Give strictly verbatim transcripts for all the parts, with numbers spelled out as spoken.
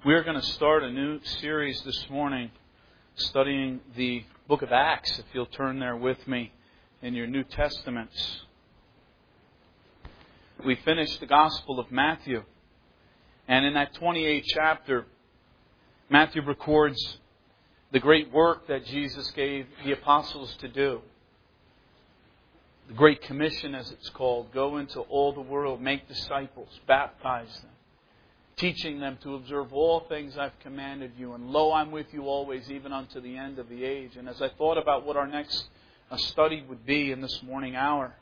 We're going to start a new series this morning studying the book of Acts, if you'll turn there with me in your New Testaments. We finished the Gospel of Matthew, and in that twenty-eighth chapter, Matthew records the great work that Jesus gave the apostles to do. The Great Commission, as it's called. Go into all the world, make disciples, baptize them, teaching them to observe all things I've commanded you. And lo, I'm with you always, even unto the end of the age. And as I thought about what our next uh, study would be in this morning hour,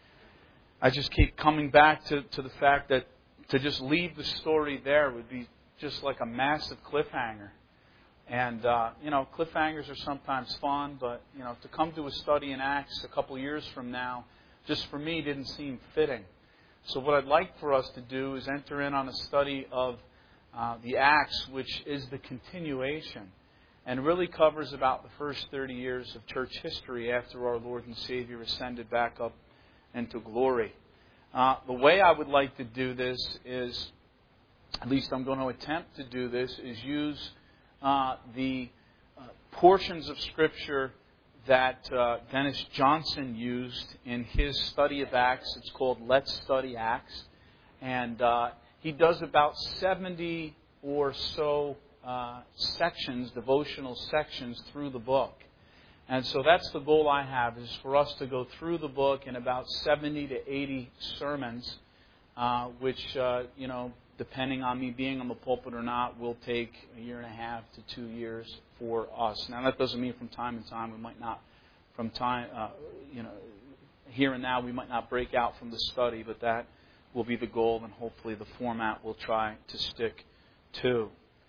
I just keep coming back to, to the fact that to just leave the story there would be just like a massive cliffhanger. And, uh, you know, cliffhangers are sometimes fun, but, you know, to come to a study in Acts a couple years from now, just for me, didn't seem fitting. So what I'd like for us to do is enter in on a study of uh, the Acts, which is the continuation, and really covers about the first thirty years of church history after our Lord and Savior ascended back up into glory. Uh, the way I would like to do this is, at least I'm going to attempt to do this, is use uh, the uh, portions of Scripture that uh, Dennis Johnson used in his study of Acts. It's called Let's Study Acts. And uh, he does about seventy or so uh, sections, devotional sections through the book. And so that's the goal I have, is for us to go through the book in about seventy to eighty sermons, uh, which, uh, you know, depending on me being on the pulpit or not, will take a year and a half to two years for us. Now, that doesn't mean from time to time we might not, from time, uh, you know, here and now we might not break out from the study, but that will be the goal, and hopefully the format we'll try to stick to.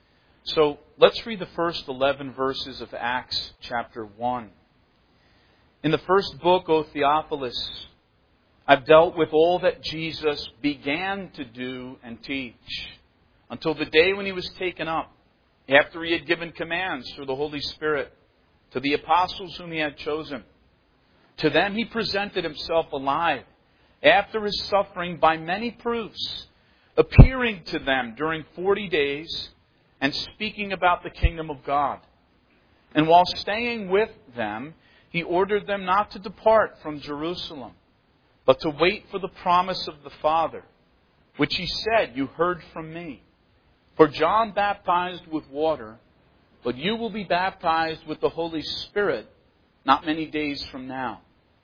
So let's read the first eleven verses of Acts chapter one. In the first book, O Theophilus, I've dealt with all that Jesus began to do and teach until the day when he was taken up, after he had given commands through the Holy Spirit to the apostles whom he had chosen. To them he presented himself alive after his suffering by many proofs, appearing to them during forty days and speaking about the kingdom of God. And while staying with them, he ordered them not to depart from Jerusalem, but to wait for the promise of the Father, which he said, you heard from me. For John baptized with water, but you will be baptized with the Holy Spirit not many days from now.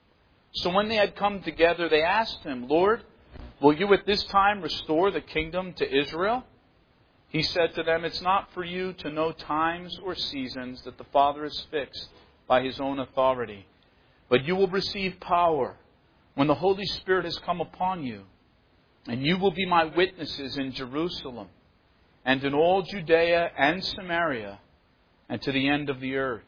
So when they had come together, they asked him, Lord, will you at this time restore the kingdom to Israel? He said to them, it's not for you to know times or seasons that the Father has fixed by his own authority, but you will receive power when the Holy Spirit has come upon you, and you will be my witnesses in Jerusalem and in all Judea and Samaria and to the end of the earth.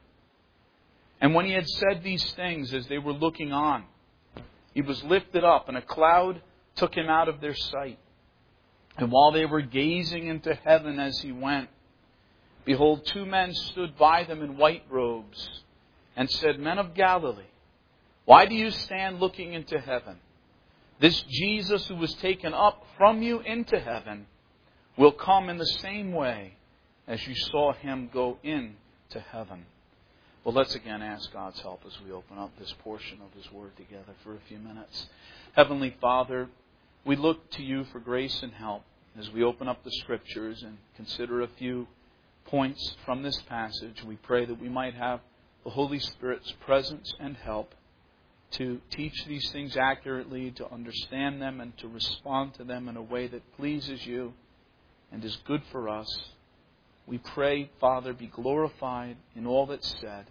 And when he had said these things, as they were looking on, he was lifted up, and a cloud took him out of their sight. And while they were gazing into heaven as he went, behold, two men stood by them in white robes and said, Men of Galilee, why do you stand looking into heaven? This Jesus who was taken up from you into heaven will come in the same way as you saw him go into heaven. Well, let's again ask God's help as we open up this portion of his word together for a few minutes. Heavenly Father, we look to you for grace and help as we open up the Scriptures and consider a few points from this passage. We pray that we might have the Holy Spirit's presence and help to teach these things accurately, to understand them, and to respond to them in a way that pleases you and is good for us. We pray, Father, be glorified in all that's said.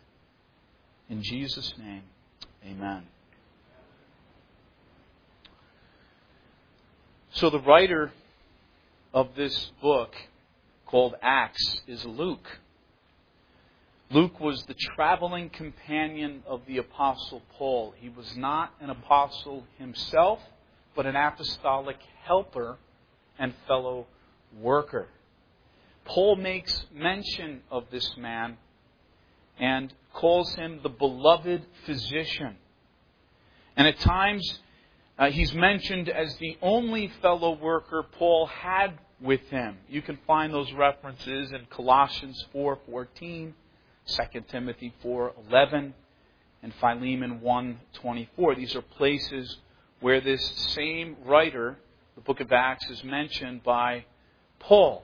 In Jesus' name, amen. So the writer of this book, called Acts, is Luke. Luke was the traveling companion of the Apostle Paul. He was not an apostle himself, but an apostolic helper and fellow worker. Paul makes mention of this man and calls him the beloved physician. And at times, uh, he's mentioned as the only fellow worker Paul had with him. You can find those references in Colossians four fourteen, Second Timothy four eleven, and Philemon one twenty-four. These are places where this same writer, the book of Acts, is mentioned by Paul.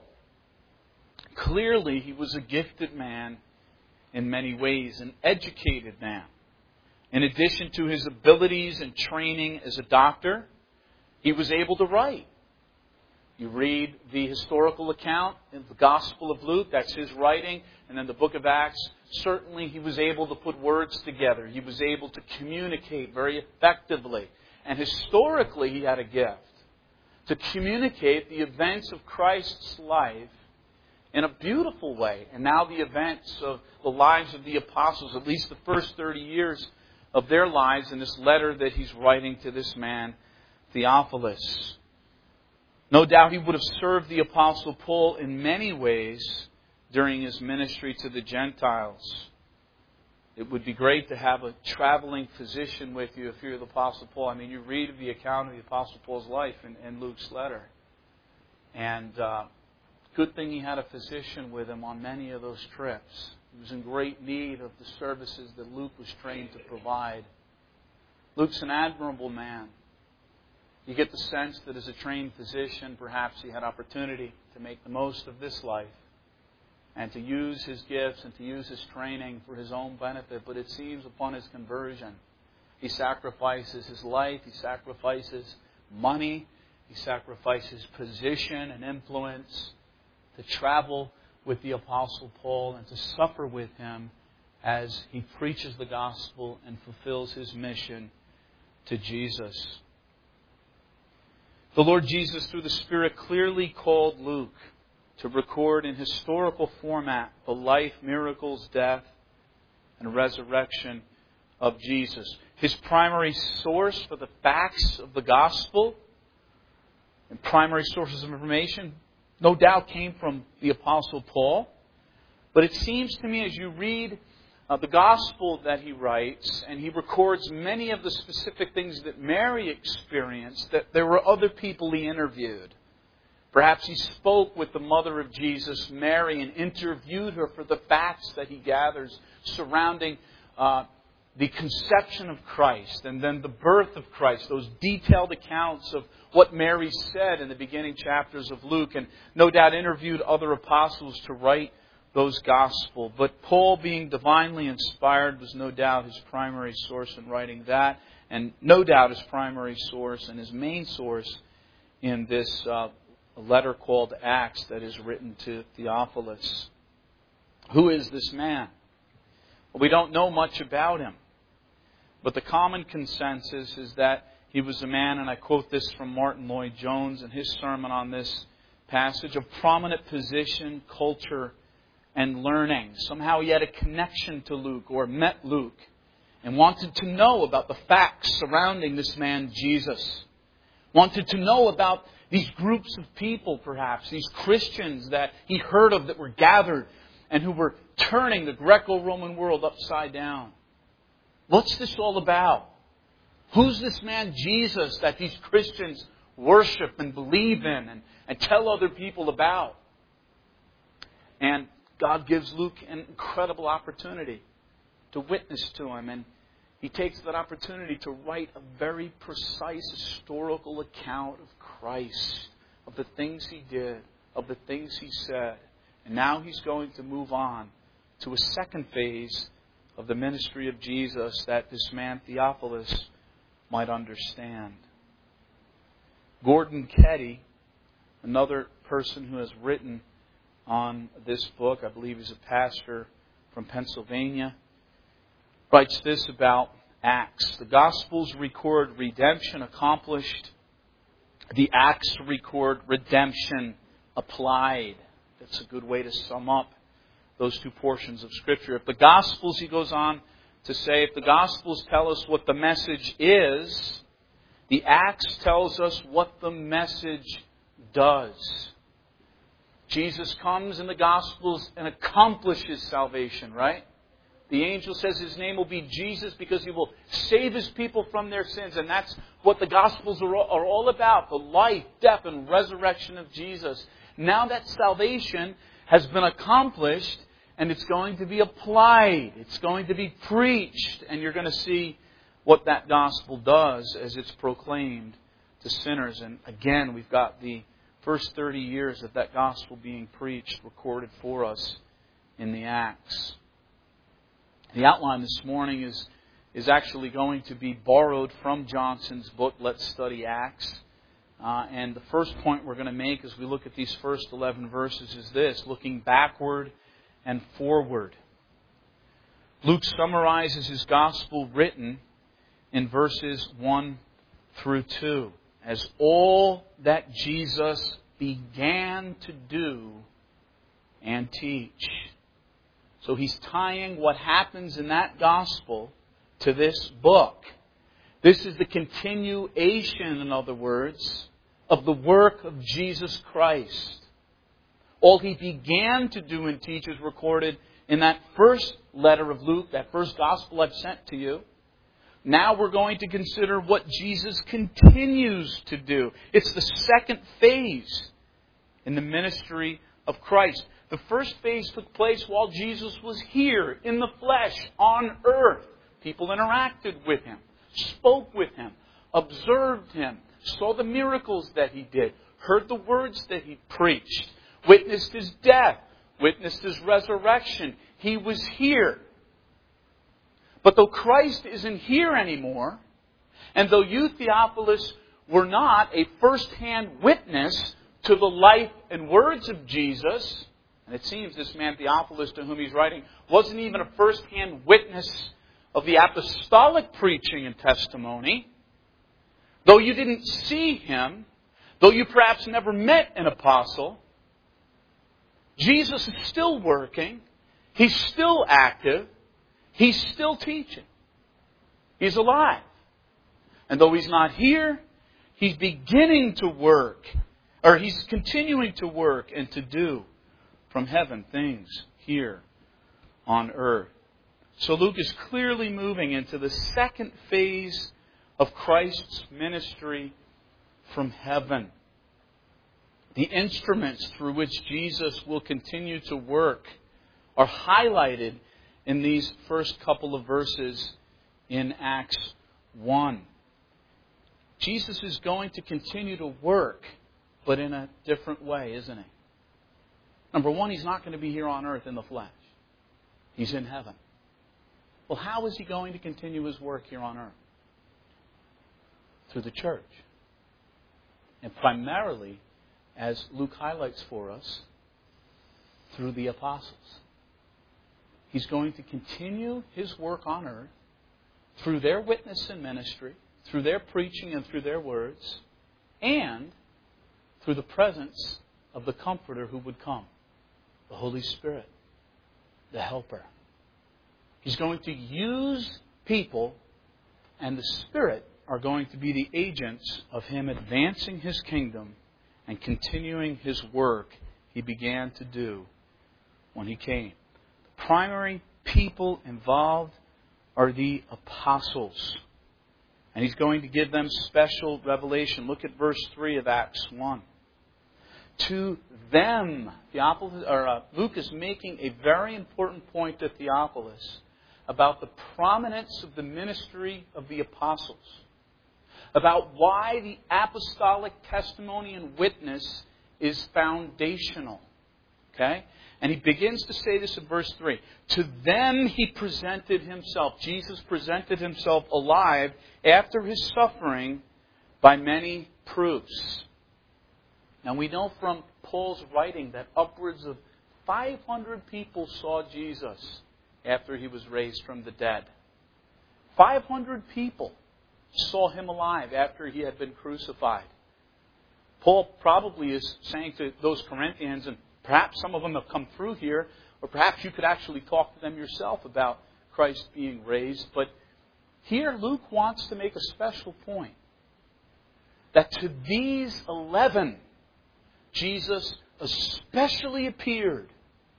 Clearly, he was a gifted man in many ways, an educated man. In addition to his abilities and training as a doctor, he was able to write. You read the historical account in the Gospel of Luke, that's his writing, and then the book of Acts. Certainly he was able to put words together. He was able to communicate very effectively. And historically he had a gift to communicate the events of Christ's life in a beautiful way. And now the events of the lives of the apostles, at least the first thirty years of their lives, in this letter that he's writing to this man, Theophilus. No doubt he would have served the Apostle Paul in many ways during his ministry to the Gentiles. It would be great to have a traveling physician with you if you're the Apostle Paul. I mean, you read the account of the Apostle Paul's life in, in Luke's letter. And uh, good thing he had a physician with him on many of those trips. He was in great need of the services that Luke was trained to provide. Luke's an admirable man. You get the sense that as a trained physician, perhaps he had opportunity to make the most of this life and to use his gifts and to use his training for his own benefit. But it seems upon his conversion, he sacrifices his life, he sacrifices money, he sacrifices position and influence to travel with the Apostle Paul and to suffer with him as he preaches the gospel and fulfills his mission to Jesus. The Lord Jesus, through the Spirit, clearly called Luke to record in historical format the life, miracles, death, and resurrection of Jesus. His primary source for the facts of the gospel and primary sources of information, no doubt, came from the Apostle Paul. But it seems to me as you read Uh, the gospel that he writes, and he records many of the specific things that Mary experienced, that there were other people he interviewed. Perhaps he spoke with the mother of Jesus, Mary, and interviewed her for the facts that he gathers surrounding uh, the conception of Christ and then the birth of Christ, those detailed accounts of what Mary said in the beginning chapters of Luke, and no doubt interviewed other apostles to write those Gospels. But Paul, being divinely inspired, was no doubt his primary source in writing that, and no doubt his primary source and his main source in this uh, letter called Acts that is written to Theophilus. Who is this man? Well, we don't know much about him, but the common consensus is that he was a man, and I quote this from Martin Lloyd-Jones in his sermon on this passage, of prominent position, culture, and learning. Somehow he had a connection to Luke or met Luke and wanted to know about the facts surrounding this man Jesus. Wanted to know about these groups of people, perhaps, these Christians that he heard of that were gathered and who were turning the Greco-Roman world upside down. What's this all about? Who's this man Jesus that these Christians worship and believe in and, and tell other people about? And God gives Luke an incredible opportunity to witness to him. And he takes that opportunity to write a very precise historical account of Christ, of the things he did, of the things he said. And now he's going to move on to a second phase of the ministry of Jesus that this man Theophilus might understand. Gordon Ketty, another person who has written on this book, I believe he's a pastor from Pennsylvania, writes this about Acts. The Gospels record redemption accomplished. The Acts record redemption applied. That's a good way to sum up those two portions of Scripture. If the Gospels, he goes on to say, if the Gospels tell us what the message is, the Acts tells us what the message does. Jesus comes in the Gospels and accomplishes salvation, right? The angel says his name will be Jesus because he will save his people from their sins. And that's what the Gospels are all about. The life, death, and resurrection of Jesus. Now that salvation has been accomplished and it's going to be applied. It's going to be preached. And you're going to see what that gospel does as it's proclaimed to sinners. And again, we've got the first thirty years of that gospel being preached recorded for us in the Acts. The outline this morning is, is actually going to be borrowed from Johnson's book, Let's Study Acts. Uh, and the first point we're going to make as we look at these first eleven verses is this, looking backward and forward. Luke summarizes his gospel written in verses one through two as all that Jesus began to do and teach. So he's tying what happens in that gospel to this book. This is the continuation, in other words, of the work of Jesus Christ. All he began to do and teach is recorded in that first letter of Luke, that first gospel I've sent to you. Now we're going to consider what Jesus continues to do. It's the second phase in the ministry of Christ. The first phase took place while Jesus was here in the flesh on earth. People interacted with Him, spoke with Him, observed Him, saw the miracles that He did, heard the words that He preached, witnessed His death, witnessed His resurrection. He was here. But though Christ isn't here anymore, and though you, Theophilus, were not a first-hand witness to the life and words of Jesus, and it seems this man Theophilus to whom he's writing wasn't even a first-hand witness of the apostolic preaching and testimony, though you didn't see him, though you perhaps never met an apostle, Jesus is still working. He's still active. He's still teaching. He's alive. And though He's not here, He's beginning to work, or He's continuing to work and to do from heaven things here on earth. So Luke is clearly moving into the second phase of Christ's ministry from heaven. The instruments through which Jesus will continue to work are highlighted in these first couple of verses in Acts one. Jesus is going to continue to work, but in a different way, isn't He? Number one, He's not going to be here on earth in the flesh. He's in heaven. Well, how is He going to continue His work here on earth? Through the church. And primarily, as Luke highlights for us, through the apostles. He's going to continue His work on earth through their witness and ministry, through their preaching and through their words, and through the presence of the Comforter who would come, the Holy Spirit, the Helper. He's going to use people, and the Spirit are going to be the agents of Him advancing His kingdom and continuing His work He began to do when He came. The primary people involved are the apostles. And He's going to give them special revelation. Look at verse three of Acts one. To them, Theophilus, or, uh, Luke is making a very important point to Theophilus about the prominence of the ministry of the apostles, about why the apostolic testimony and witness is foundational. Okay? And he begins to say this in verse three. To them He presented Himself. Jesus presented Himself alive after His suffering by many proofs. Now we know from Paul's writing that upwards of five hundred people saw Jesus after He was raised from the dead. five hundred people saw Him alive after He had been crucified. Paul probably is saying to those Corinthians, and perhaps some of them have come through here, or perhaps you could actually talk to them yourself about Christ being raised. But here Luke wants to make a special point. That to these eleven, Jesus especially appeared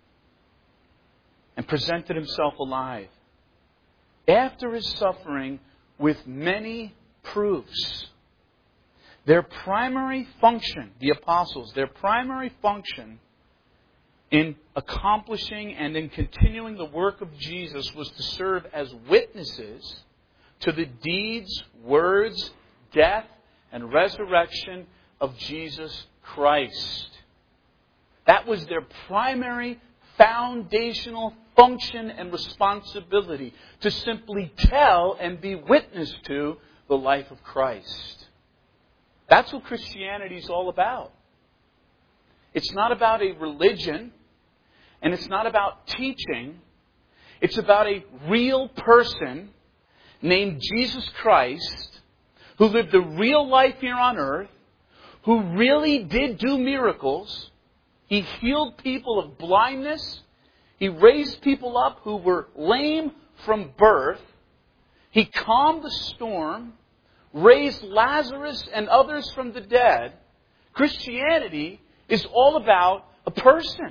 and presented Himself alive after His suffering with many proofs. Their primary function, the apostles, their primary function in accomplishing and in continuing the work of Jesus was to serve as witnesses to the deeds, words, death, and resurrection of Jesus Christ. That was their primary foundational function and responsibility, to simply tell and be witness to the life of Christ. That's what Christianity is all about. It's not about a religion, and it's not about teaching. It's about a real person named Jesus Christ, who lived a real life here on earth, who really did do miracles. He healed people of blindness. He raised people up who were lame from birth. He calmed the storm, raised Lazarus and others from the dead. Christianity is all about a person.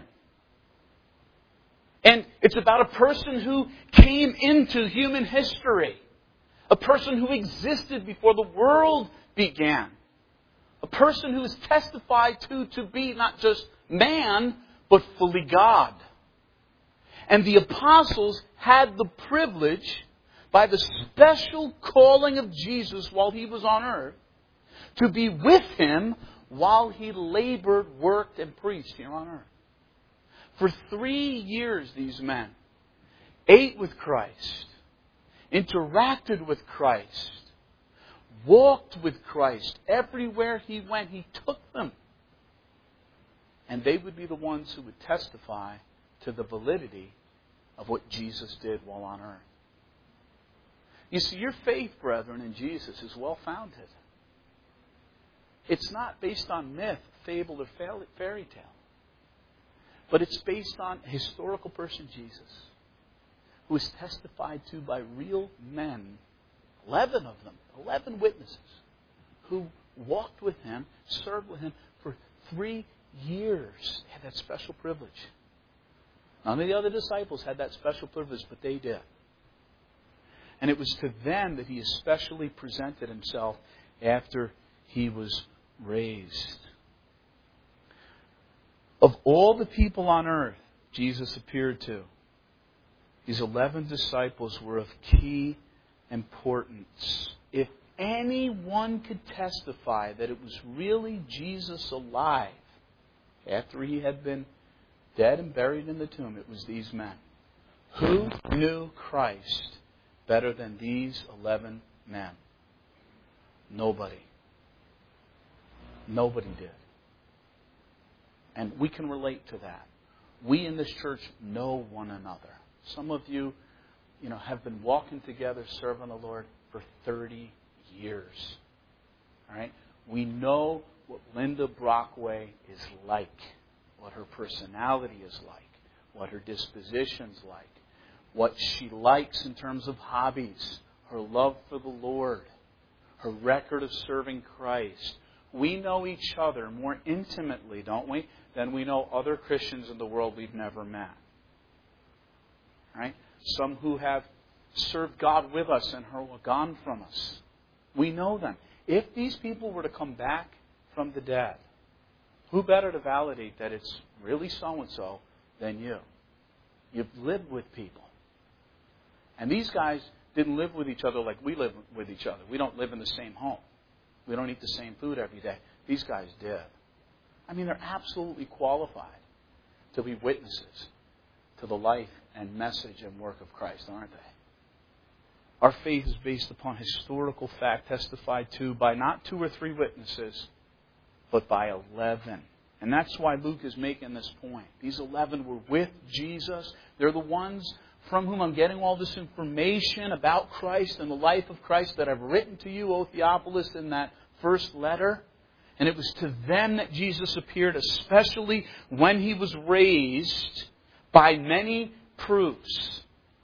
And it's about a person who came into human history. A person who existed before the world began. A person who is testified to to be not just man, but fully God. And the apostles had the privilege, by the special calling of Jesus while He was on earth, to be with Him while He labored, worked, and preached here on earth. For three years, these men ate with Christ, interacted with Christ, walked with Christ. Everywhere He went, He took them. And they would be the ones who would testify to the validity of what Jesus did while on earth. You see, your faith, brethren, in Jesus is well-founded. It's not based on myth, fable, or fairy tale. But it's based on a historical person, Jesus, who is testified to by real men, eleven of them, eleven witnesses, who walked with Him, served with Him for three years. They had that special privilege. None of the other disciples had that special privilege, but they did. And it was to them that He especially presented Himself after He was raised. Of all the people on earth Jesus appeared to, these eleven disciples were of key importance. If anyone could testify that it was really Jesus alive after He had been dead and buried in the tomb, it was these men. Who knew Christ better than these eleven men? Nobody. Nobody did. And we can relate to that. We in this church know one another. Some of you, you know, have been walking together, serving the Lord for thirty years. All right? We know what Linda Brockway is like, what her personality is like, what her disposition's like, what she likes in terms of hobbies, her love for the Lord, her record of serving Christ. We know each other more intimately, don't we, than we know other Christians in the world we've never met. Right? Some who have served God with us and are gone from us. We know them. If these people were to come back from the dead, who better to validate that it's really so-and-so than you? You've lived with people. And these guys didn't live with each other like we live with each other. We don't live in the same home. We don't eat the same food every day. These guys did. I mean, they're absolutely qualified to be witnesses to the life and message and work of Christ, aren't they? Our faith is based upon historical fact testified to by not two or three witnesses, but by eleven. And that's why Luke is making this point. These eleven were with Jesus. They're the ones from whom I'm getting all this information about Christ and the life of Christ that I've written to you, O Theophilus, in that first letter. And it was to them that Jesus appeared, especially when He was raised, by many proofs.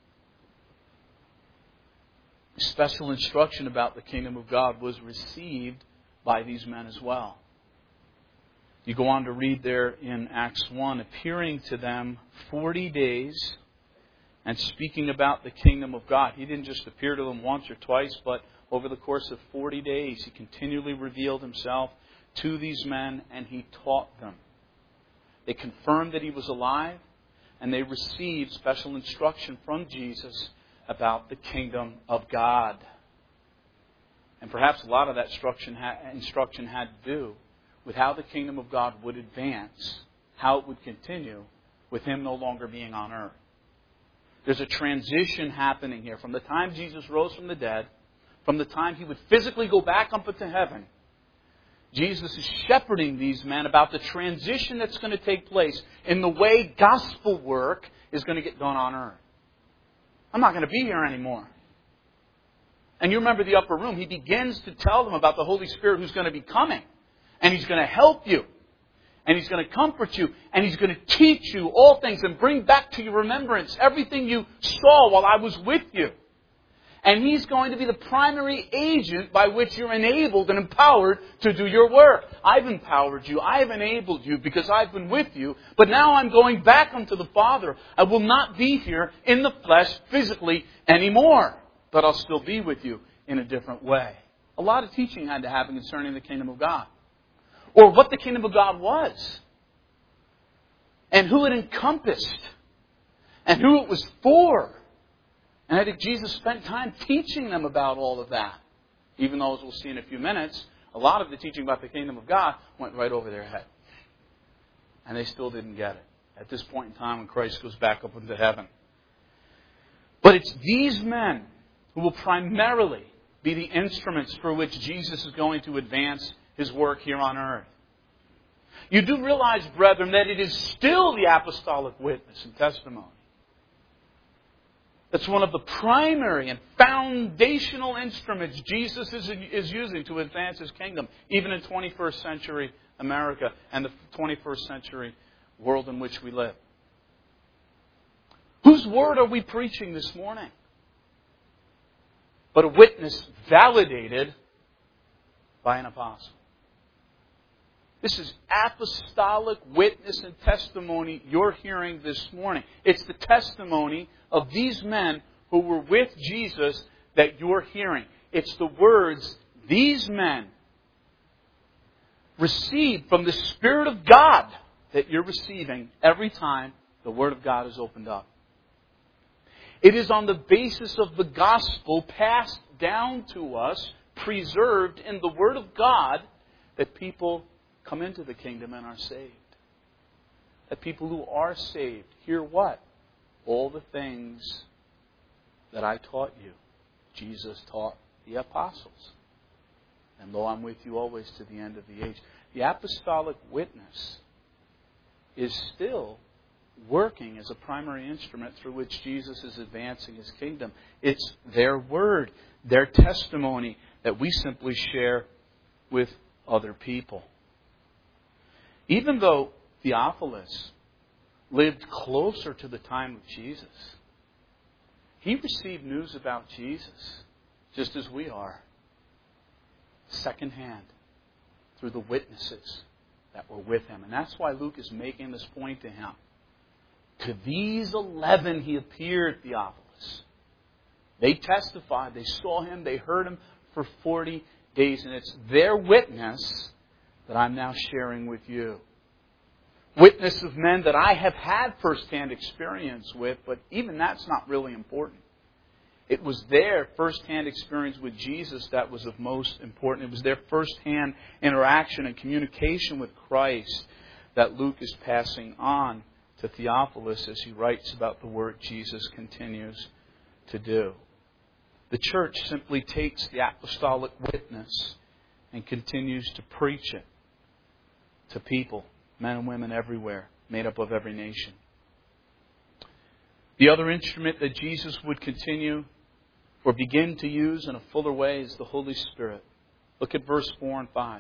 Special instruction about the kingdom of God was received by these men as well. You go on to read there in Acts one, appearing to them forty days and speaking about the kingdom of God. He didn't just appear to them once or twice, but over the course of forty days, He continually revealed Himself to these men and He taught them. They confirmed that He was alive, and they received special instruction from Jesus about the kingdom of God. And perhaps a lot of that instruction instruction had to do with how the kingdom of God would advance, how it would continue with Him no longer being on earth. There's a transition happening here from the time Jesus rose from the dead, from the time He would physically go back up into heaven. Jesus is shepherding these men about the transition that's going to take place in the way gospel work is going to get done on earth. I'm not going to be here anymore. And you remember the upper room. He begins to tell them about the Holy Spirit who's going to be coming. And He's going to help you. And He's going to comfort you. And He's going to teach you all things and bring back to your remembrance everything you saw while I was with you. And He's going to be the primary agent by which you're enabled and empowered to do your work. I've empowered you. I've enabled you because I've been with you. But now I'm going back unto the Father. I will not be here in the flesh physically anymore. But I'll still be with you in a different way. A lot of teaching had to happen concerning the kingdom of God. Or what the kingdom of God was. And who it encompassed. And who it was for. And I think Jesus spent time teaching them about all of that. Even though, as we'll see in a few minutes, a lot of the teaching about the kingdom of God went right over their head. And they still didn't get it. At this point in time when Christ goes back up into heaven. But it's these men who will primarily be the instruments for which Jesus is going to advance His work here on earth. You do realize, brethren, that it is still the apostolic witness and testimony. That's one of the primary and foundational instruments Jesus is, is using to advance His kingdom, even in twenty-first century America and the twenty-first century world in which we live. Whose word are we preaching this morning? But a witness validated by an apostle. This is apostolic witness and testimony you're hearing this morning. It's the testimony of these men who were with Jesus that you're hearing. It's the words these men received from the Spirit of God that you're receiving every time the Word of God is opened up. It is on the basis of the gospel passed down to us, preserved in the Word of God, that people come into the kingdom and are saved. That people who are saved hear what? All the things that I taught you. Jesus taught the apostles. And lo, I'm with you always to the end of the age. The apostolic witness is still working as a primary instrument through which Jesus is advancing His kingdom. It's their word, their testimony that we simply share with other people. Even though Theophilus lived closer to the time of Jesus, he received news about Jesus just as we are, secondhand, through the witnesses that were with him. And that's why Luke is making this point to him. To these eleven he appeared, Theophilus. They testified, they saw him, they heard him for forty days. And it's their witness that I'm now sharing with you. Witness of men that I have had first-hand experience with, but even that's not really important. It was their first-hand experience with Jesus that was of most important. It was their first-hand interaction and communication with Christ that Luke is passing on to Theophilus as he writes about the work Jesus continues to do. The church simply takes the apostolic witness and continues to preach it to people, men and women everywhere, made up of every nation. The other instrument that Jesus would continue or begin to use in a fuller way is the Holy Spirit. Look at verse four and five.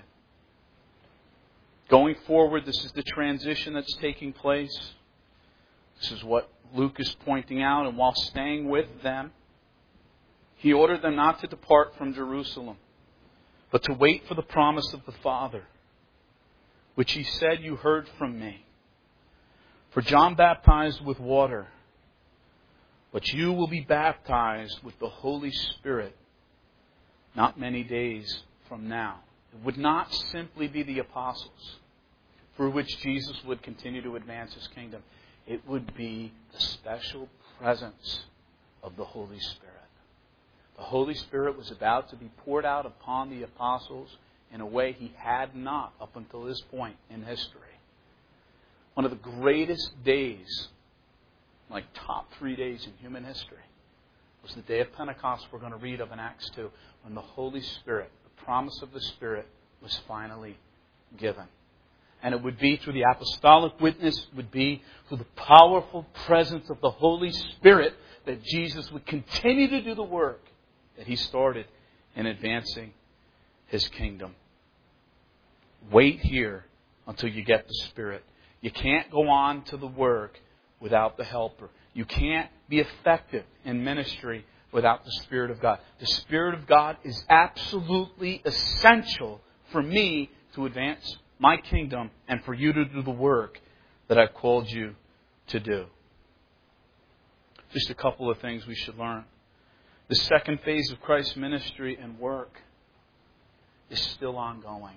Going forward, this is the transition that's taking place. This is what Luke is pointing out. And while staying with them, he ordered them not to depart from Jerusalem, but to wait for the promise of the Father, which he said, you heard from me. For John baptized with water, but you will be baptized with the Holy Spirit not many days from now. It would not simply be the apostles through which Jesus would continue to advance His kingdom. It would be the special presence of the Holy Spirit. The Holy Spirit was about to be poured out upon the apostles in a way He had not up until this point in history. One of the greatest days, like top three days in human history, was the day of Pentecost we're going to read of in Acts two, when the Holy Spirit, the promise of the Spirit, was finally given. And it would be through the apostolic witness, would be through the powerful presence of the Holy Spirit that Jesus would continue to do the work that He started in advancing His kingdom. Wait here until you get the Spirit. You can't go on to the work without the Helper. You can't be effective in ministry without the Spirit of God. The Spirit of God is absolutely essential for me to advance my kingdom and for you to do the work that I've called you to do. Just a couple of things we should learn. The second phase of Christ's ministry and work is still ongoing.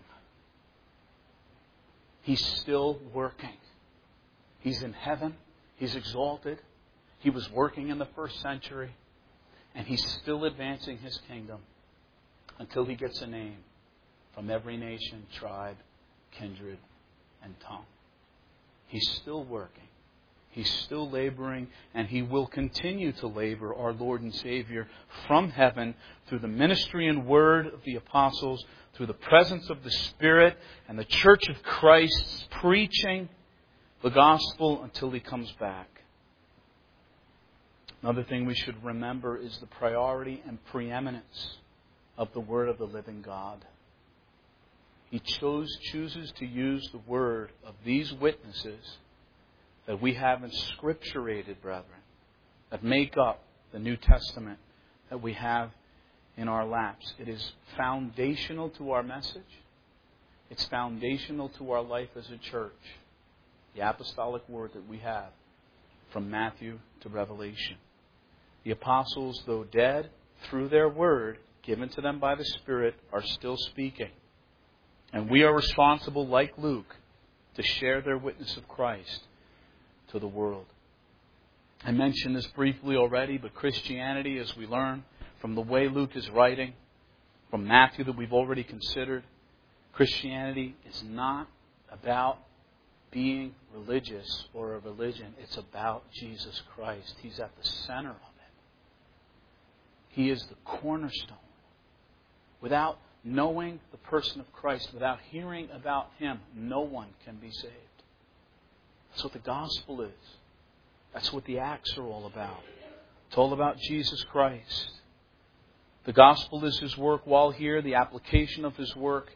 He's still working. He's in heaven. He's exalted. He was working in the first century. And He's still advancing His kingdom until He gets a name from every nation, tribe, kindred, and tongue. He's still working. He's still laboring, and He will continue to labor, our Lord and Savior, from heaven through the ministry and word of the apostles, through the presence of the Spirit and the Church of Christ, preaching the gospel until He comes back. Another thing we should remember is the priority and preeminence of the Word of the living God. He chose, chooses to use the word of these witnesses that we have inscripturated, brethren, that make up the New Testament that we have in our laps. It is foundational to our message. It's foundational to our life as a church. The apostolic word that we have from Matthew to Revelation. The apostles, though dead, through their word, given to them by the Spirit, are still speaking. And we are responsible, like Luke, to share their witness of Christ to the world. I mentioned this briefly already, but Christianity, as we learn from the way Luke is writing, from Matthew that we've already considered, Christianity is not about being religious or a religion. It's about Jesus Christ. He's at the center of it. He is the cornerstone. Without knowing the person of Christ, without hearing about Him, no one can be saved. That's what the gospel is. That's what the Acts are all about. It's all about Jesus Christ. The gospel is His work while here, the application of His work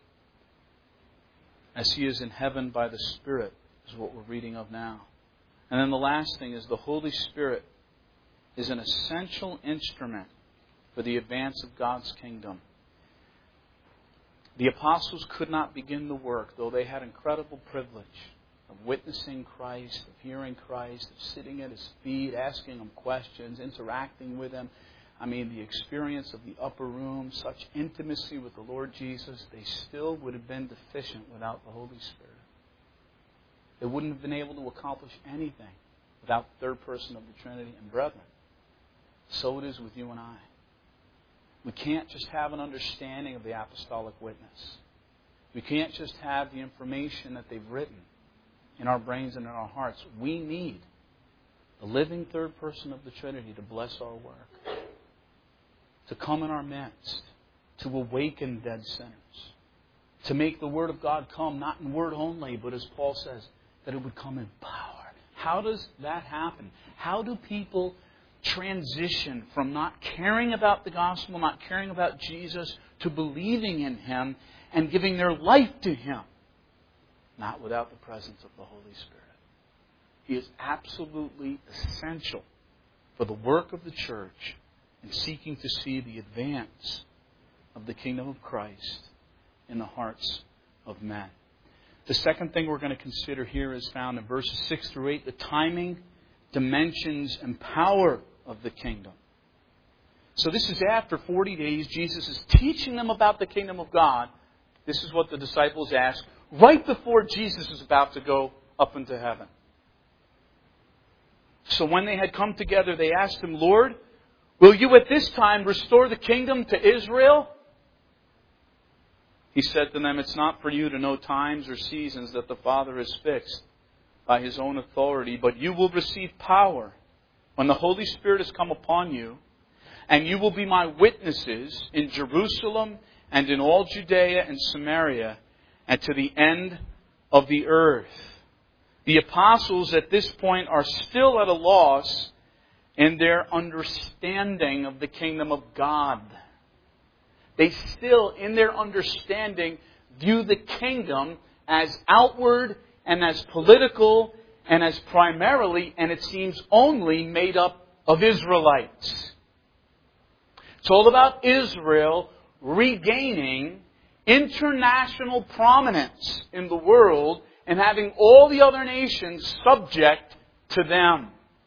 as He is in heaven by the Spirit is what we're reading of now. And then the last thing is the Holy Spirit is an essential instrument for the advance of God's kingdom. The apostles could not begin the work, though they had incredible privilege of witnessing Christ, of hearing Christ, of sitting at His feet, asking Him questions, interacting with Him. I mean, the experience of the upper room, such intimacy with the Lord Jesus, they still would have been deficient without the Holy Spirit. They wouldn't have been able to accomplish anything without the third person of the Trinity. And brethren, so it is with you and I. We can't just have an understanding of the apostolic witness. We can't just have the information that they've written in our brains and in our hearts. We need the living third person of the Trinity to bless our work, to come in our midst, to awaken dead sinners, to make the Word of God come, not in word only, but as Paul says, that it would come in power. How does that happen? How do people transition from not caring about the gospel, not caring about Jesus, to believing in Him and giving their life to Him? Not without the presence of the Holy Spirit. He is absolutely essential for the work of the church in seeking to see the advance of the kingdom of Christ in the hearts of men. The second thing we're going to consider here is found in verses six through eight, the timing, dimensions, and power of the kingdom. So this is after forty days. Jesus is teaching them about the kingdom of God. This is what the disciples ask right before Jesus is about to go up into heaven. So when they had come together, they asked Him, Lord, will you at this time restore the kingdom to Israel? He said to them, it's not for you to know times or seasons that the Father has fixed by His own authority, but you will receive power when the Holy Spirit has come upon you, and you will be my witnesses in Jerusalem and in all Judea and Samaria and to the end of the earth. The apostles at this point are still at a loss in their understanding of the kingdom of God. They still, in their understanding, view the kingdom as outward and as political and as primarily, and it seems only, made up of Israelites. It's all about Israel regaining international prominence in the world and having all the other nations subject to them.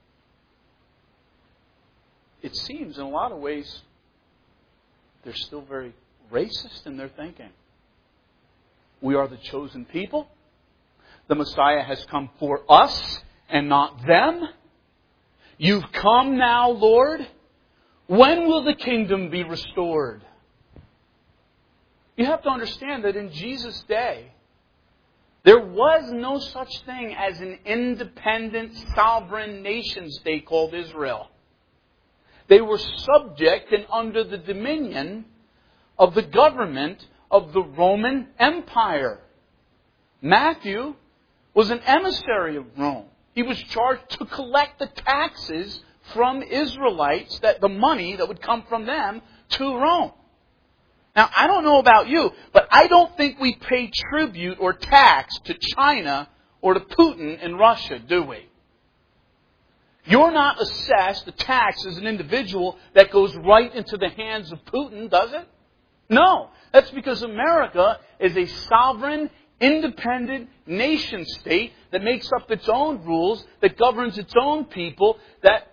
It seems in a lot of ways they're still very racist in their thinking. We are the chosen people. The Messiah has come for us and not them. You've come now, Lord. When will the kingdom be restored? You have to understand that in Jesus' day, there was no such thing as an independent, sovereign nation state called Israel. They were subject and under the dominion of the government of the Roman Empire. Matthew was an emissary of Rome. He was charged to collect the taxes from Israelites, that the money that would come from them to Rome. Now, I don't know about you, but I don't think we pay tribute or tax to China or to Putin in Russia, do we? You're not assessed a tax as an individual that goes right into the hands of Putin, does it? No. That's because America is a sovereign, independent nation state that makes up its own rules, that governs its own people, that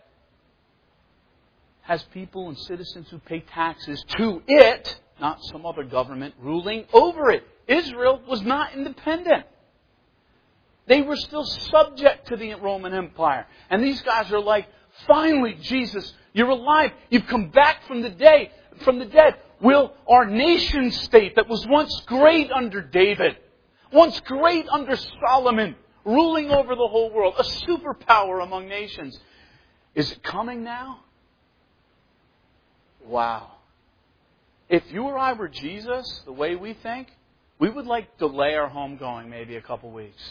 has people and citizens who pay taxes to it, not some other government ruling over it. Israel was not independent. They were still subject to the Roman Empire. And these guys are like, finally, Jesus, you're alive. You've come back from the day, from the dead. Will our nation state that was once great under David, once great under Solomon, ruling over the whole world, a superpower among nations, is it coming now? Wow. If you or I were Jesus, the way we think, we would like delay our homegoing maybe a couple weeks.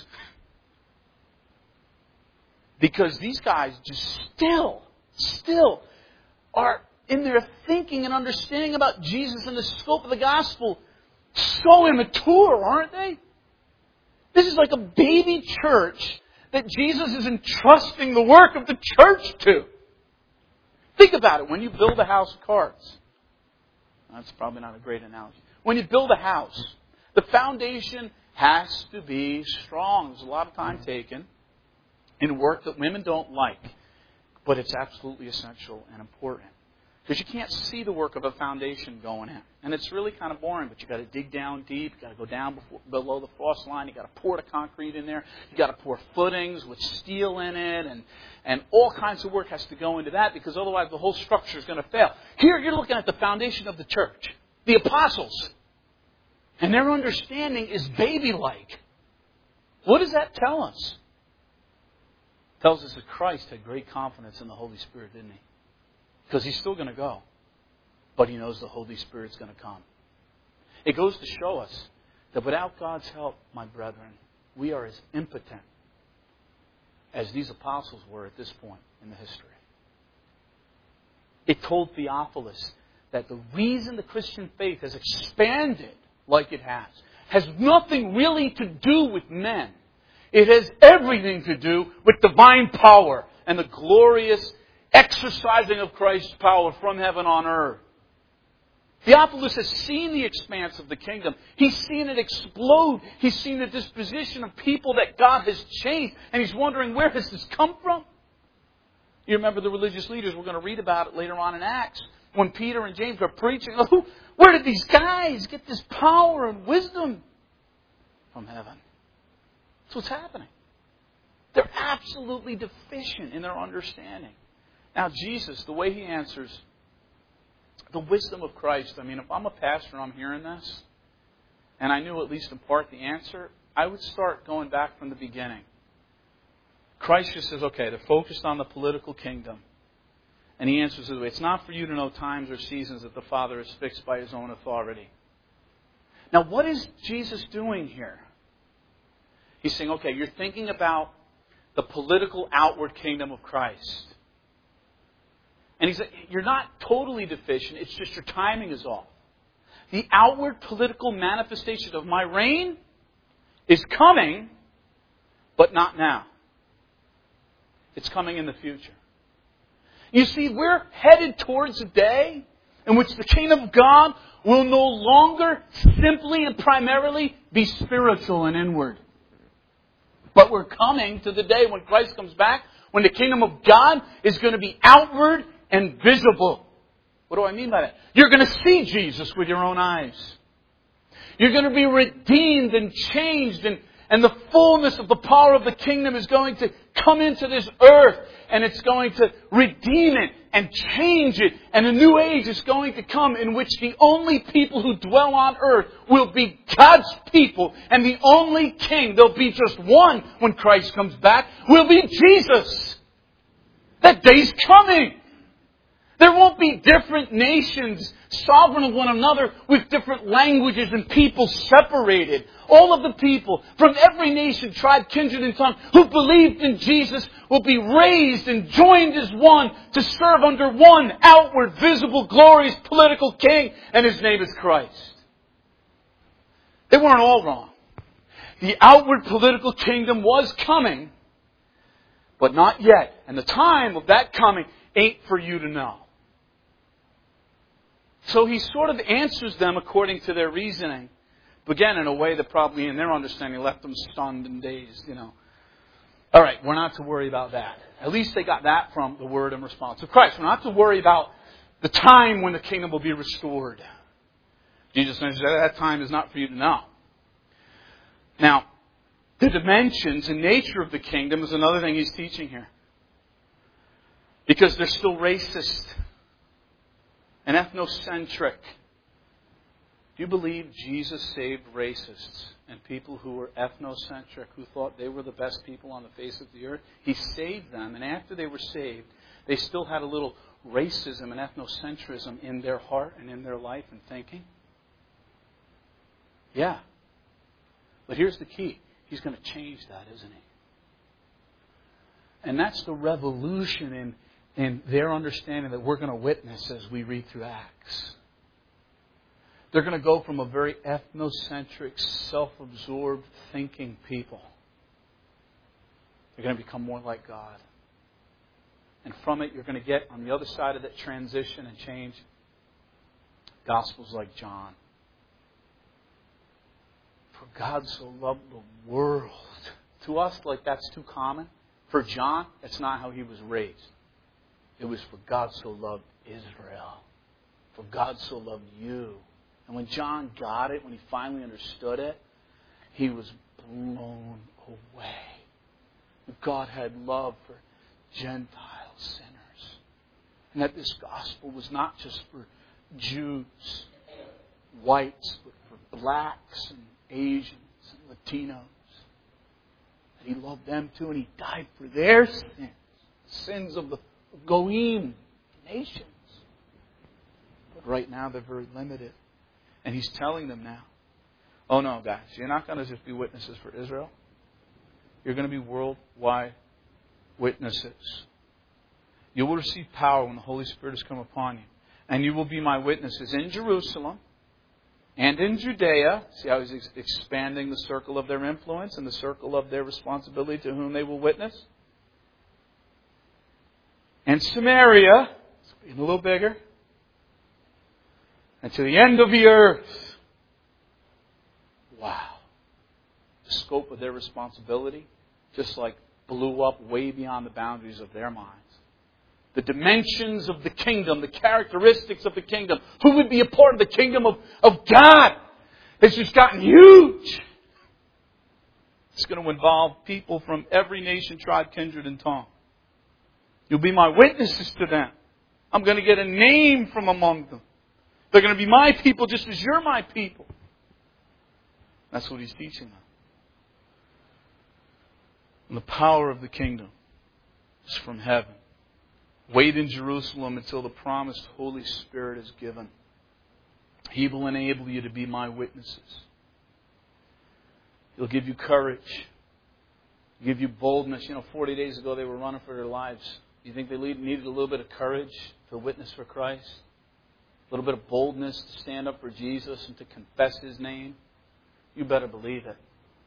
Because these guys just still, still are in their thinking and understanding about Jesus and the scope of the gospel so immature, aren't they? This is like a baby church that Jesus is entrusting the work of the church to. Think about it. When you build a house of cards, that's probably not a great analogy. When you build a house, the foundation has to be strong. There's a lot of time taken in work that women don't like, but it's absolutely essential and important. Because you can't see the work of a foundation going in. And it's really kind of boring, but you've got to dig down deep. You've got to go down before, below the frost line. You've got to pour the concrete in there. You've got to pour footings with steel in it. And, and all kinds of work has to go into that, because otherwise the whole structure is going to fail. Here you're looking at the foundation of the church, the apostles. And their understanding is baby-like. What does that tell us? It tells us that Christ had great confidence in the Holy Spirit, didn't He? Because He's still going to go. But He knows the Holy Spirit's going to come. It goes to show us that without God's help, my brethren, we are as impotent as these apostles were at this point in the history. It told Theophilus that the reason the Christian faith has expanded like it has has nothing really to do with men. It has everything to do with divine power and the glorious exercising of Christ's power from heaven on earth. Theophilus has seen the expanse of the kingdom. He's seen it explode. He's seen the disposition of people that God has changed. And he's wondering, where has this come from? You remember the religious leaders, we're going to read about it later on in Acts. when Peter and James are preaching. Oh, where did these guys get this power and wisdom? From heaven. That's what's happening. They're absolutely deficient in their understanding. Now, Jesus, the way He answers the wisdom of Christ, I mean, if I'm a pastor and I'm hearing this, and I knew at least in part the answer, I would start going back from the beginning. Christ just says, okay, they're focused on the political kingdom. And He answers this way, it's not for you to know times or seasons that the Father has fixed by His own authority. Now, what is Jesus doing here? He's saying, okay, you're thinking about the political outward kingdom of Christ. And He's like, you're not totally deficient, it's just your timing is off. The outward political manifestation of my reign is coming, but not now. It's coming in the future. You see, we're headed towards a day in which the kingdom of God will no longer simply and primarily be spiritual and inward. But we're coming to the day when Christ comes back, when the kingdom of God is going to be outward and visible. What do I mean by that? You're going to see Jesus with your own eyes. You're going to be redeemed and changed, and, and the fullness of the power of the kingdom is going to come into this earth, and it's going to redeem it and change it. And a new age is going to come in which the only people who dwell on earth will be God's people. And the only king, there'll be just one when Christ comes back, will be Jesus. That day's coming. There won't be different nations sovereign of one another with different languages and people separated. All of the people from every nation, tribe, kindred, and tongue who believed in Jesus will be raised and joined as one to serve under one outward, visible, glorious political king, and His name is Christ. They weren't all wrong. The outward political kingdom was coming, but not yet. And the time of that coming ain't for you to know. So He sort of answers them according to their reasoning. But again, in a way that probably in their understanding left them stunned and dazed, you know. All right, we're not to worry about that. At least they got that from the word and response of Christ. We're not to worry about the time when the kingdom will be restored. Jesus mentions that that time is not for you to know. Now, the dimensions and nature of the kingdom is another thing He's teaching here. Because they're still racist and ethnocentric. Do you believe Jesus saved racists and people who were ethnocentric, who thought they were the best people on the face of the earth? He saved them, and after they were saved, they still had a little racism and ethnocentrism in their heart and in their life and thinking? Yeah. But here's the key. He's going to change that, isn't He? And that's the revolution in, in their understanding that we're going to witness as we read through Acts. They're going to go from a very ethnocentric, self-absorbed thinking people. They're going to become more like God. And from it, you're going to get, on the other side of that transition and change, Gospels like John. For God so loved the world. To us, like that's too common. For John, that's not how he was raised. It was for God so loved Israel. For God so loved you. And when John got it, when he finally understood it, he was blown away. God had love for Gentile sinners. And that this gospel was not just for Jews, whites, but for blacks and Asians and Latinos. That He loved them too, and He died for their sins. Sins of the Goyim nations. But right now they're very limited. And He's telling them now, oh no, guys, you're not going to just be witnesses for Israel. You're going to be worldwide witnesses. You will receive power when the Holy Spirit has come upon you. And you will be my witnesses in Jerusalem and in Judea. See how He's ex- expanding the circle of their influence and the circle of their responsibility to whom they will witness. And Samaria, it's getting a little bigger. And to the end of the earth. Wow. The scope of their responsibility just like blew up way beyond the boundaries of their minds. The dimensions of the kingdom, the characteristics of the kingdom. Who would be a part of the kingdom of, of God? It's just gotten huge. It's going to involve people from every nation, tribe, kindred, and tongue. You'll be my witnesses to them. I'm going to get a name from among them. They're going to be my people just as you're my people. That's what He's teaching them. And the power of the kingdom is from heaven. Wait in Jerusalem until the promised Holy Spirit is given. He will enable you to be my witnesses. He'll give you courage. He'll give you boldness. You know, forty days ago they were running for their lives. You think they needed a little bit of courage to witness for Christ? A little bit of boldness to stand up for Jesus and to confess His name? You better believe it.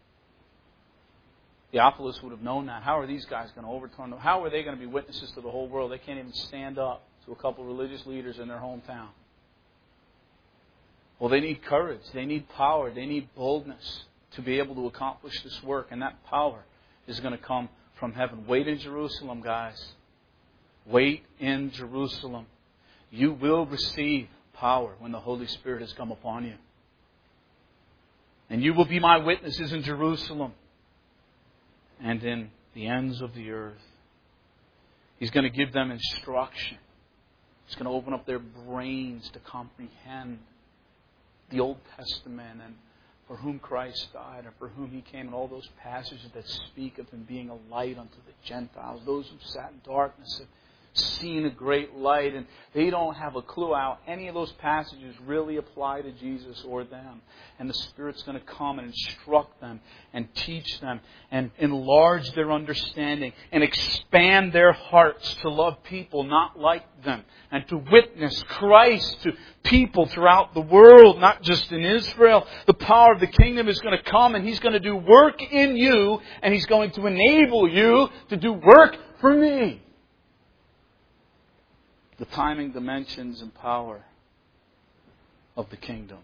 Theophilus would have known that. How are these guys going to overturn them? How are they going to be witnesses to the whole world? They can't even stand up to a couple of religious leaders in their hometown. Well, they need courage. They need power. They need boldness to be able to accomplish this work. And that power is going to come from heaven. Wait in Jerusalem, guys. Wait in Jerusalem. You will receive power when the Holy Spirit has come upon you. And you will be my witnesses in Jerusalem and in the ends of the earth. He's going to give them instruction. He's going to open up their brains to comprehend the Old Testament and for whom Christ died and for whom He came, and all those passages that speak of Him being a light unto the Gentiles. Those who sat in darkness have seen a great light, and they don't have a clue how any of those passages really apply to Jesus or them. And the Spirit's going to come and instruct them and teach them and enlarge their understanding and expand their hearts to love people not like them and to witness Christ to people throughout the world, not just in Israel. The power of the kingdom is going to come, and He's going to do work in you, and He's going to enable you to do work for me. The timing, dimensions, and power of the kingdom.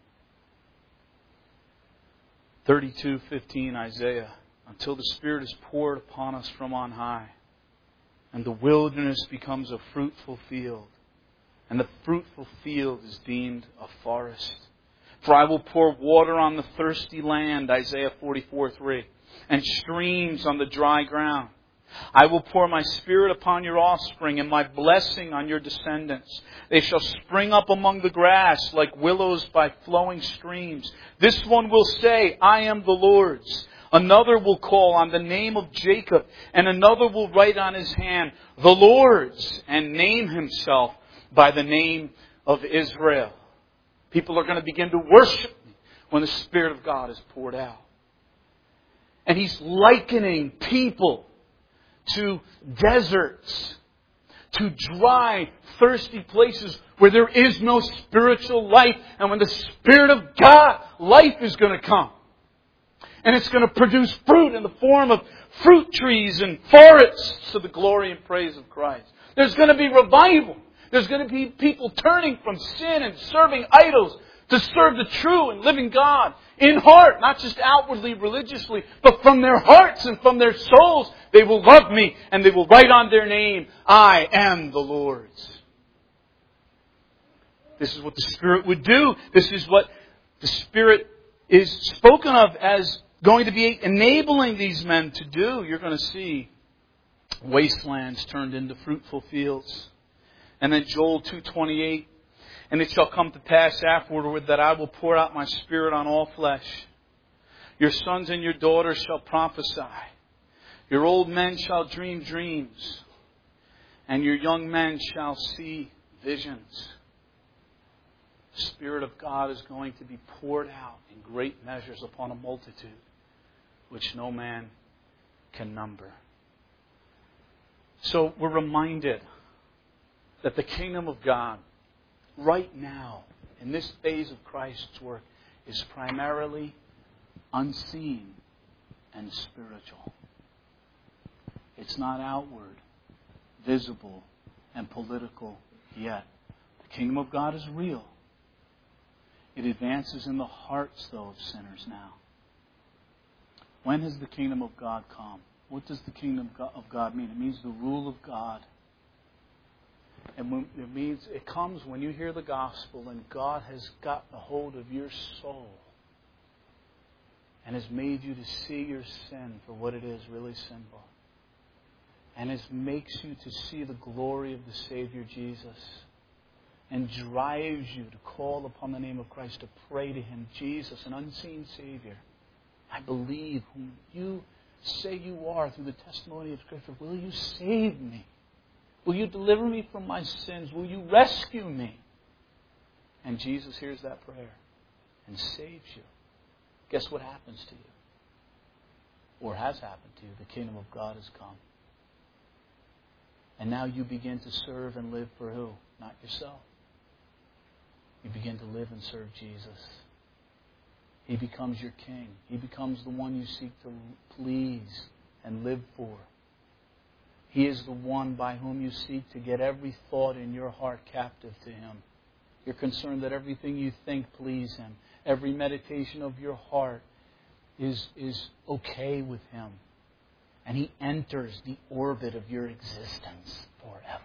thirty-two fifteen, Isaiah. Until the Spirit is poured upon us from on high, and the wilderness becomes a fruitful field, and the fruitful field is deemed a forest. For I will pour water on the thirsty land, Isaiah forty-four three, and streams on the dry ground. I will pour my Spirit upon your offspring and my blessing on your descendants. They shall spring up among the grass like willows by flowing streams. This one will say, I am the Lord's. Another will call on the name of Jacob, and another will write on his hand, the Lord's, and name himself by the name of Israel. People are going to begin to worship me when the Spirit of God is poured out. And He's likening people to deserts, to dry, thirsty places where there is no spiritual life. And when the Spirit of God, life is going to come. And it's going to produce fruit in the form of fruit trees and forests to the glory and praise of Christ. There's going to be revival. There's going to be people turning from sin and serving idols to serve the true and living God in heart, not just outwardly, religiously, but from their hearts and from their souls. They will love me and they will write on their name, I am the Lord's. This is what the Spirit would do. This is what the Spirit is spoken of as going to be enabling these men to do. You're going to see wastelands turned into fruitful fields. And then Joel two twenty-eight, and it shall come to pass afterward that I will pour out my Spirit on all flesh. Your sons and your daughters shall prophesy. Your old men shall dream dreams. And your young men shall see visions. The Spirit of God is going to be poured out in great measures upon a multitude, which no man can number. So we're reminded that the kingdom of God, right now, in this phase of Christ's work, is primarily unseen and spiritual. It's not outward, visible, and political yet. The kingdom of God is real. It advances in the hearts, though, of sinners now. When has the kingdom of God come? What does the kingdom of God mean? It means the rule of God And when, it means it comes when you hear the gospel and God has gotten a hold of your soul and has made you to see your sin for what it is, really sinful. And it makes you to see the glory of the Savior Jesus. And drives you to call upon the name of Christ, to pray to Him, Jesus, an unseen Savior. I believe whom you say you are through the testimony of Scripture. Will you save me? Will you deliver me from my sins? Will you rescue me? And Jesus hears that prayer and saves you. Guess what happens to you? Or has happened to you? The kingdom of God has come. And now you begin to serve and live for who? Not yourself. You begin to live and serve Jesus. He becomes your king. He becomes the one you seek to please and live for. He is the one by whom you seek to get every thought in your heart captive to Him. You're concerned that everything you think please Him. Every meditation of your heart is, is okay with Him. And He enters the orbit of your existence forever.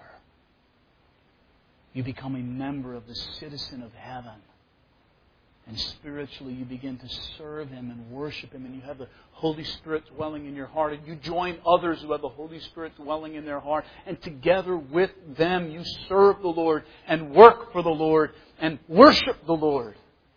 You become a member of the citizen of heaven. And spiritually you begin to serve Him and worship Him. And you have the Holy Spirit dwelling in your heart. And you join others who have the Holy Spirit dwelling in their heart. And together with them you serve the Lord and work for the Lord and worship the Lord.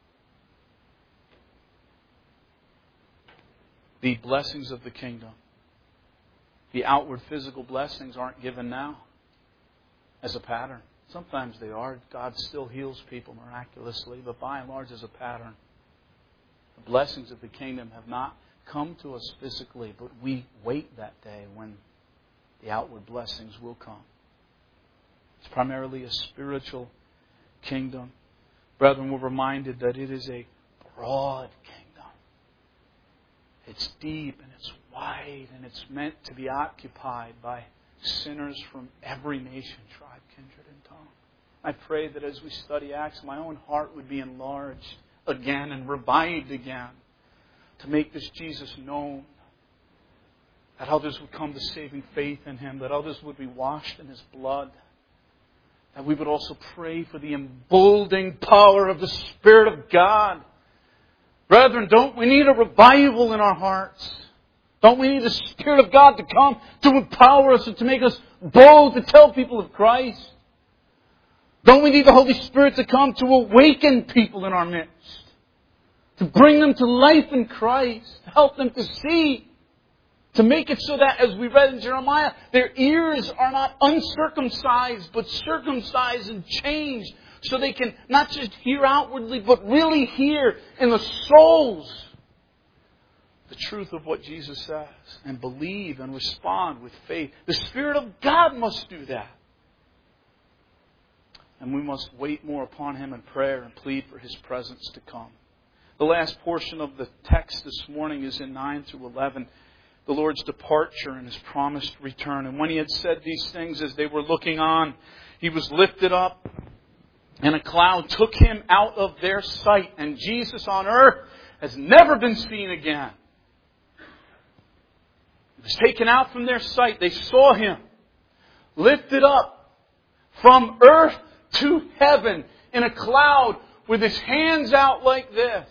The blessings of the kingdom. The outward physical blessings aren't given now as a pattern. Sometimes they are. God still heals people miraculously, but by and large as a pattern. The blessings of the kingdom have not come to us physically, but we wait that day when the outward blessings will come. It's primarily a spiritual kingdom. Brethren, we're reminded that it is a broad kingdom. It's deep and it's wide and it's meant to be occupied by sinners from every nation, tribe, kindred, and tongue. I pray that as we study Acts, my own heart would be enlarged again and revived again to make this Jesus known. That others would come to saving faith in Him. That others would be washed in His blood. That we would also pray for the emboldening power of the Spirit of God. Brethren, don't we need a revival in our hearts? Don't we need the Spirit of God to come to empower us and to make us bold to tell people of Christ? Don't we need the Holy Spirit to come to awaken people in our midst? To bring them to life in Christ? To help them to see? To make it so that, as we read in Jeremiah, their ears are not uncircumcised, but circumcised and changed. So they can not just hear outwardly, but really hear in the souls the truth of what Jesus says. And believe and respond with faith. The Spirit of God must do that. And we must wait more upon Him in prayer and plead for His presence to come. The last portion of the text this morning is in nine through eleven. The Lord's departure and His promised return. And when He had said these things as they were looking on, He was lifted up, and a cloud took Him out of their sight. And Jesus on earth has never been seen again. He was taken out from their sight. They saw Him lifted up from earth to heaven in a cloud with His hands out like this.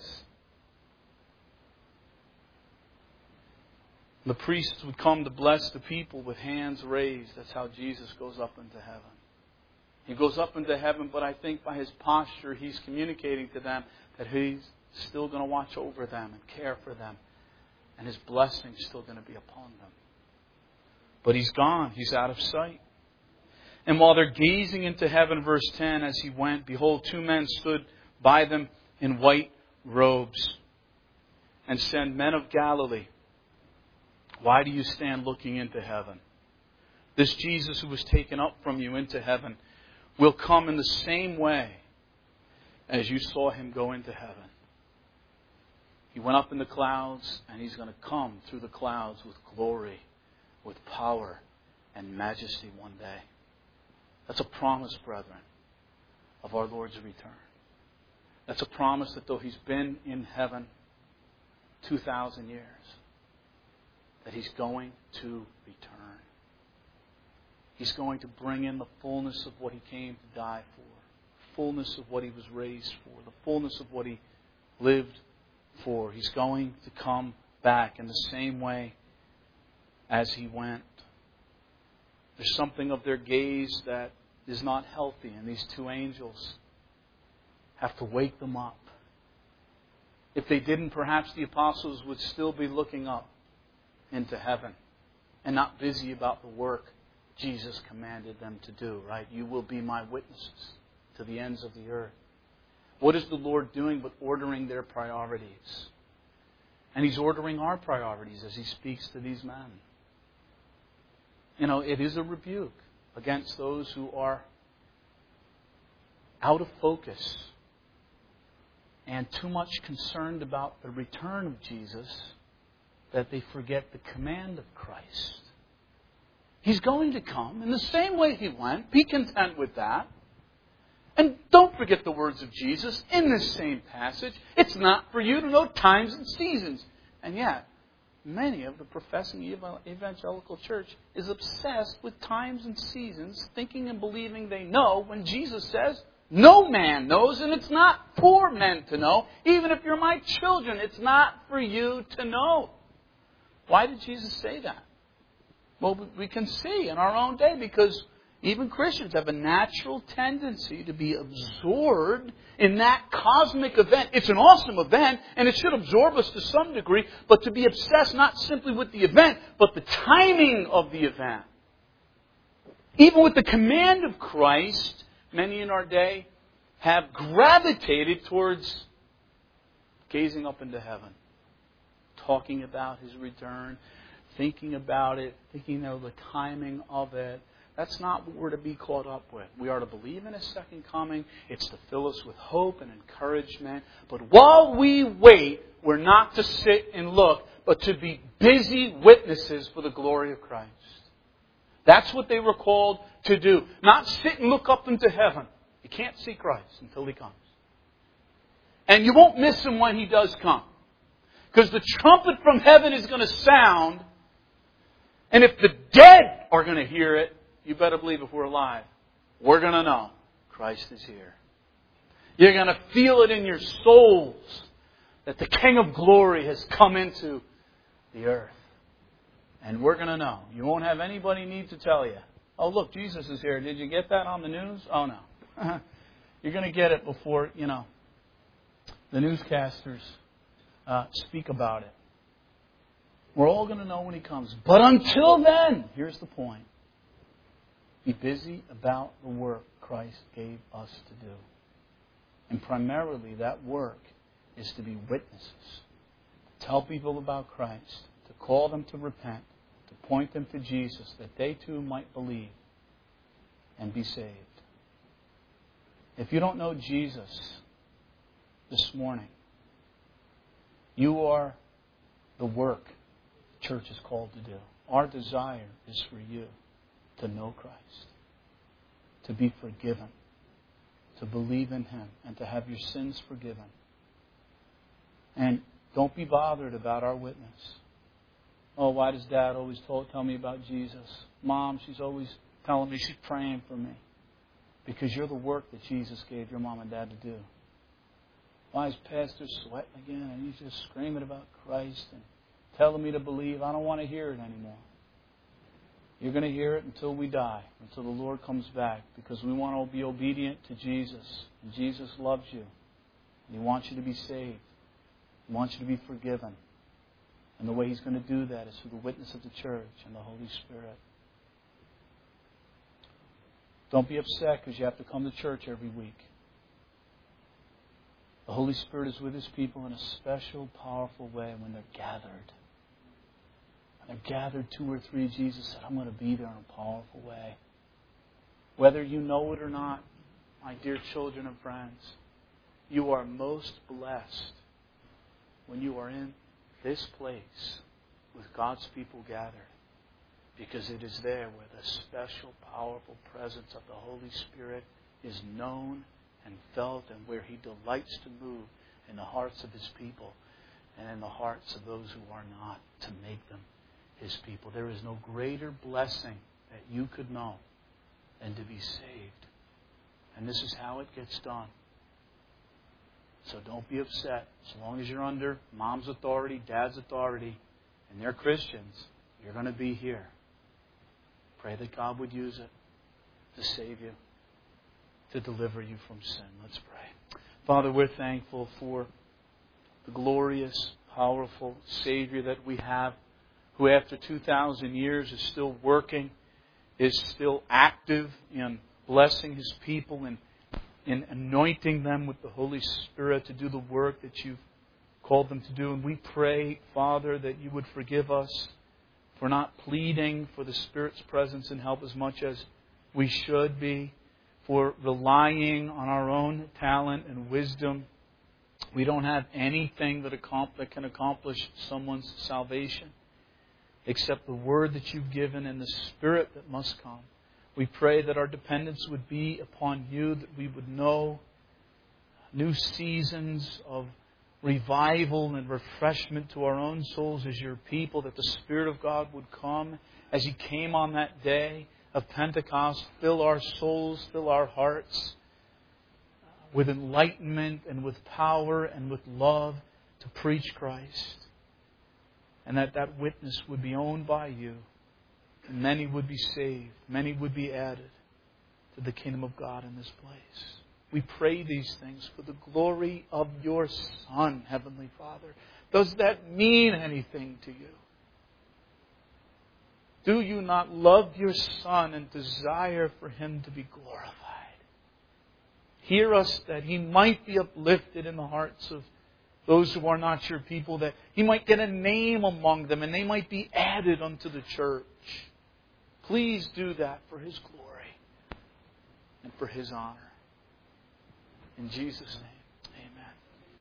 The priests would come to bless the people with hands raised. That's how Jesus goes up into heaven. He goes up into heaven, but I think by His posture, He's communicating to them that He's still going to watch over them and care for them. And His blessing is still going to be upon them. But He's gone. He's out of sight. And while they're gazing into heaven, verse ten, as He went, behold, two men stood by them in white robes and said, Men of Galilee, why do you stand looking into heaven? This Jesus who was taken up from you into heaven will come in the same way as you saw Him go into heaven. He went up in the clouds, and He's going to come through the clouds with glory, with power and majesty one day. That's a promise, brethren, of our Lord's return. That's a promise that though He's been in heaven two thousand years, that He's going to return. He's going to bring in the fullness of what He came to die for, fullness of what He was raised for, the fullness of what He lived for. He's going to come back in the same way as He went. There's something of their gaze that is not healthy, and these two angels have to wake them up. If they didn't, perhaps the apostles would still be looking up into heaven and not busy about the work Jesus commanded them to do, right? You will be my witnesses to the ends of the earth. What is the Lord doing but ordering their priorities? And He's ordering our priorities as He speaks to these men. You know, it is a rebuke against those who are out of focus and too much concerned about the return of Jesus that they forget the command of Christ. He's going to come in the same way He went. Be content with that. And don't forget the words of Jesus in this same passage. It's not for you to know times and seasons. And yet, many of the professing evangelical church is obsessed with times and seasons, thinking and believing they know when Jesus says, no man knows, and it's not for men to know. Even if you're my children, it's not for you to know. Why did Jesus say that? Well, we can see in our own day, because even Christians have a natural tendency to be absorbed in that cosmic event. It's an awesome event, and it should absorb us to some degree, but to be obsessed not simply with the event, but the timing of the event. Even with the command of Christ, many in our day have gravitated towards gazing up into heaven, talking about His return, thinking about it, thinking of the timing of it. That's not what we're to be caught up with. We are to believe in His second coming. It's to fill us with hope and encouragement. But while we wait, we're not to sit and look, but to be busy witnesses for the glory of Christ. That's what they were called to do. Not sit and look up into heaven. You can't see Christ until He comes. And you won't miss Him when He does come. Because the trumpet from heaven is going to sound. And if the dead are going to hear it, you better believe if we're alive, we're going to know Christ is here. You're going to feel it in your souls that the King of Glory has come into the earth. And we're going to know. You won't have anybody need to tell you, oh, look, Jesus is here. Did you get that on the news? Oh, no. You're going to get it before, you know, the newscasters uh, speak about it. We're all going to know when He comes. But until then, here's the point. Be busy about the work Christ gave us to do. And primarily that work is to be witnesses. To tell people about Christ. To call them to repent. To point them to Jesus. That they too might believe and be saved. If you don't know Jesus this morning, you are the work the church is called to do. Our desire is for you to know Christ, to be forgiven, to believe in Him, and to have your sins forgiven. And don't be bothered about our witness. Oh, why does Dad always told, tell me about Jesus? Mom, she's always telling me she's praying for me. Because you're the work that Jesus gave your mom and dad to do. Why is Pastor sweating again? And he's just screaming about Christ and telling me to believe. I don't want to hear it anymore. You're going to hear it until we die, until the Lord comes back, because we want to be obedient to Jesus. And Jesus loves you. And He wants you to be saved. He wants you to be forgiven. And the way He's going to do that is through the witness of the church and the Holy Spirit. Don't be upset because you have to come to church every week. The Holy Spirit is with His people in a special, powerful way when they're gathered. When they're gathered, two or three, Jesus said, I'm going to be there in a powerful way. Whether you know it or not, my dear children and friends, you are most blessed when you are in this place with God's people gathered. Because it is there where the special, powerful presence of the Holy Spirit is known and felt, and where He delights to move in the hearts of His people and in the hearts of those who are not, to make them His people. There is no greater blessing that you could know and to be saved. And this is how it gets done. So don't be upset. As long as you're under mom's authority, dad's authority, and they're Christians, you're going to be here. Pray that God would use it to save you, to deliver you from sin. Let's pray. Father, we're thankful for the glorious, powerful Savior that we have, who after two thousand years is still working, is still active in blessing His people and in anointing them with the Holy Spirit to do the work that You've called them to do. And we pray, Father, that You would forgive us for not pleading for the Spirit's presence and help as much as we should be, for relying on our own talent and wisdom. We don't have anything that, accom- that can accomplish someone's salvation except the Word that You've given and the Spirit that must come. We pray that our dependence would be upon You, that we would know new seasons of revival and refreshment to our own souls as Your people, that the Spirit of God would come as He came on that day of Pentecost, fill our souls, fill our hearts with enlightenment and with power and with love to preach Christ. And that that witness would be owned by You. And many would be saved. Many would be added to the kingdom of God in this place. We pray these things for the glory of Your Son, Heavenly Father. Does that mean anything to You? Do you not love Your Son and desire for Him to be glorified? Hear us that He might be uplifted in the hearts of those who are not Your people, that He might get a name among them and they might be added unto the church. Please do that for His glory and for His honor. In Jesus' name.